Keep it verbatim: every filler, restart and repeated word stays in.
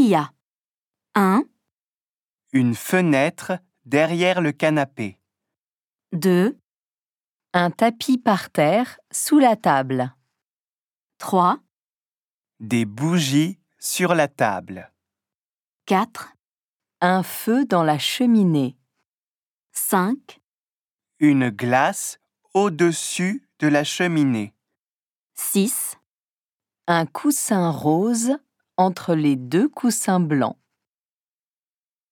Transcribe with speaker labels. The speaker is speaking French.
Speaker 1: y a un,
Speaker 2: Une fenêtre derrière le canapé.
Speaker 1: deux,
Speaker 3: Un tapis par terre sous la table.
Speaker 1: trois,
Speaker 2: Des bougies sur la table.
Speaker 1: quatre,
Speaker 3: Un feu dans la cheminée.
Speaker 1: cinq,
Speaker 2: Une glace au-dessus de la cheminée.
Speaker 1: six,
Speaker 3: Un coussin rose entre les deux coussins blancs.